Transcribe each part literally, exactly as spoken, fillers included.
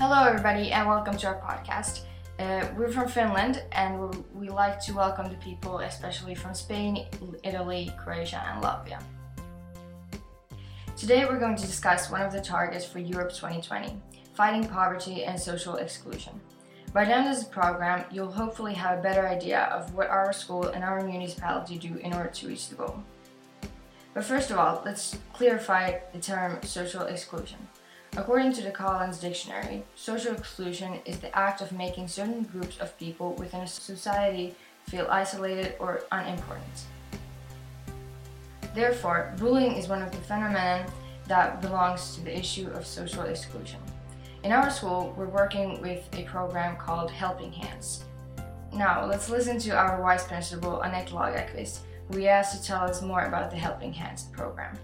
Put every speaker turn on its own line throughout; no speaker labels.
Hello everybody and welcome to our podcast. Uh, we're from Finland and we we like to welcome the people especially from Spain, Italy, Croatia and Latvia. Today we're going to discuss one of the targets for Europe twenty twenty, fighting poverty and social exclusion. By the end of this program, you'll hopefully have a better idea of what our school and our municipality do in order to reach the goal. But first of all, let's clarify the term social exclusion. According to the Collins Dictionary, social exclusion is the act of making certain groups of people within a society feel isolated or unimportant. Therefore, bullying is one of the phenomena that belongs to the issue of social exclusion. In our school, we're working with a program called Helping Hands. Now, let's listen to our Vice Principal, Annette Lagerqvist, who we asked to tell us more about the Helping Hands program.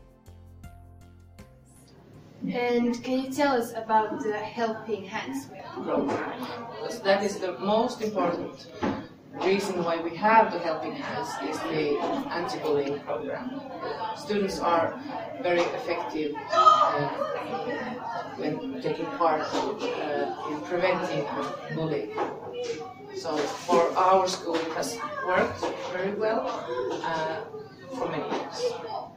And can you tell us about the Helping Hands program?
Because that is the most important reason why we have the Helping Hands is the anti-bullying program. Students are very effective uh, when taking part uh, in preventing bullying. So for our school it has worked very well uh, for many years.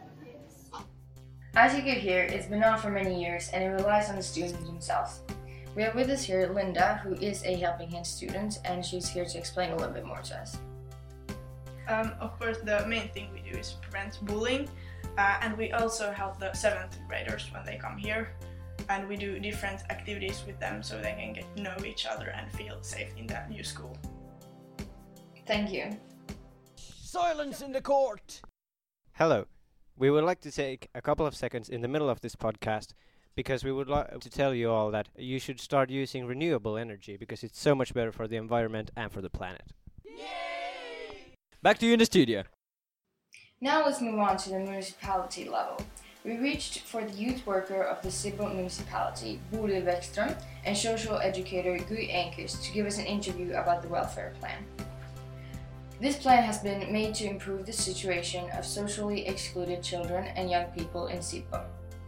As you could hear, it's been on for many years and it relies on the students themselves. We have with us here Linda, who is a Helping Hands student, and she's here to explain a little bit more to us.
Um, of course, the main thing we do is prevent bullying, uh, and we also help the seventh graders when they come here, and we do different activities with them so they can get to know each other and feel safe in the new school.
Thank you.
Silence in the court!
Hello. We would like to take a couple of seconds in the middle of this podcast because we would like to tell you all that you should start using renewable energy because it's so much better for the environment and for the planet.
Yay! Back to you in the studio.
Now let's move on to the municipality level. We reached for the youth worker of the Sibbo municipality, Bodil Bäckström, and social educator Guy Enkers to give us an interview about the welfare plan. This plan has been made to improve the situation of socially excluded children and young people in Sibbo.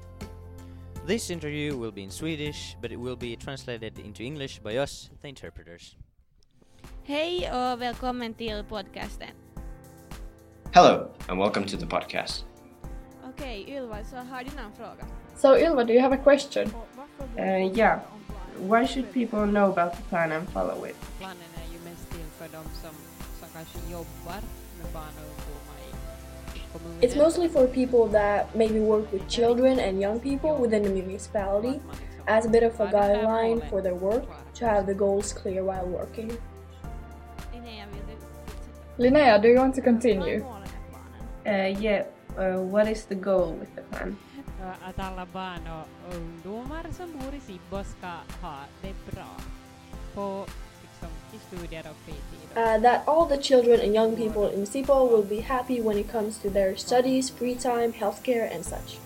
This interview will be in Swedish, but it will be translated into English by us, the interpreters.
Hej och välkommen till podcasten.
Hello and welcome to the podcast.
Okej, okay, Ylva, så har du någon fråga?
So Ylva, do you have a question? Uh, yeah. Why should people know about the plan and follow it?
Planen är ju mest till för dem som, som kanske jobbar med barn och ungdomar i kommunen.
It's mostly for people that maybe work with children and young people within the municipality as a bit of a guideline for their work to have the goals clear while working.
Linnea, do you want to continue? Uh, yeah, uh, what is the goal with the plan?
Att alla barn och ungdomar som bor i Sibbo ska ha det bra på liksom, i studier och fritid.
Uh, that all the children and young people in Sibbo will be happy when it comes to their studies, free time, healthcare and such.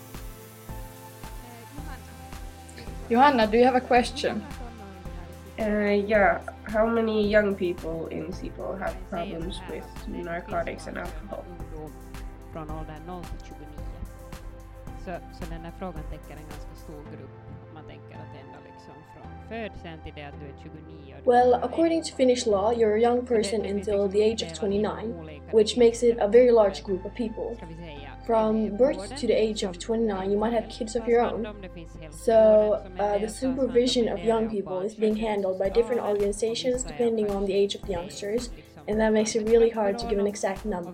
Johanna, do you have a question? Uh, yeah, how many young people in Sibbo have problems with narcotics and alcohol?
Från åldern noll till tjugonio. Så, så den här frågan täcker en ganska stor grupp. Man tänker att ända liksom från födseln till det att du är tjugonio.
Well, according to Finnish law, you're a young person until the age of twenty-nine, which makes it a very large group of people. From birth to the age of twenty-nine, you might have kids of your own. So, uh, the supervision of young people is being handled by different organizations depending on the age of the youngsters, and that makes it really hard to give an exact number.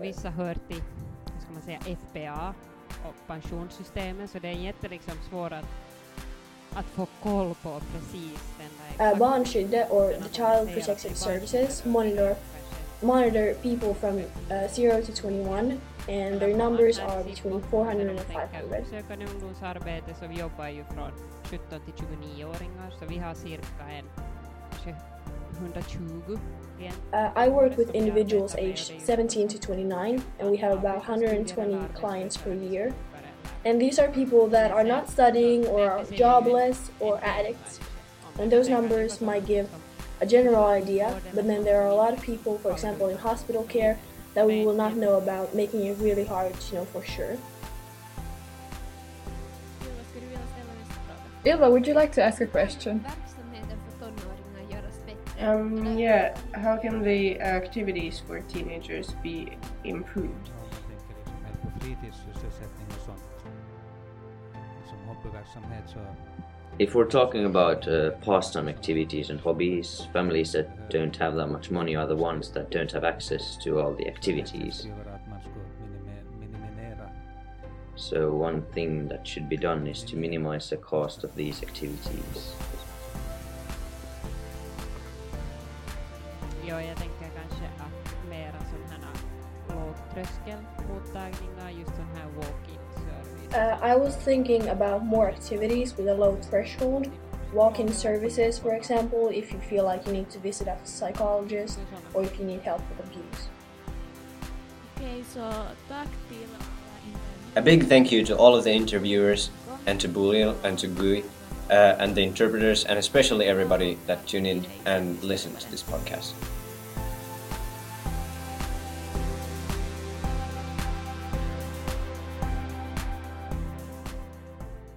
F P A och pensionssystemet, så det är jätte liksom svårt att, att få koll på precis den där.
Uh, Barnskyddet, or the Child Protective Services, monitor monitor people from uh, zero to twenty-one, and their numbers are between four hundred and five hundred.
Sökande ungdomsarbete så vi jobbar ju från sjutton till tjugonio-åringar, så vi har cirka en hundratjugo.
Uh, I work with individuals aged seventeen to twenty-nine, and we have about one hundred twenty clients per year. And these are people that are not studying or are jobless or addicts. And those numbers might give a general idea, but then there are a lot of people, for example, in hospital care, that we will not know about, making it really hard to know for sure.
Ylva, would you like to ask a question? Um, yeah, how can the activities for teenagers be improved?
If we're talking about uh, pastime activities and hobbies, families that don't have that much money are the ones that don't have access to all the activities. So one thing that should be done is to minimize the cost of these activities.
Joo, jag tänker kanske att mera sån här lågtröskelmottagningar, just sån här walk-in service.
Uh, I was thinking about more activities with a low threshold. Walk-in services, for example, if you feel like you need to visit a psychologist or if you need help with abuse.
Okej, så tack till
A big thank you to all of the interviewers and to Bulil and to Gui uh, and the interpreters and especially everybody that tuned in and listened to this podcast.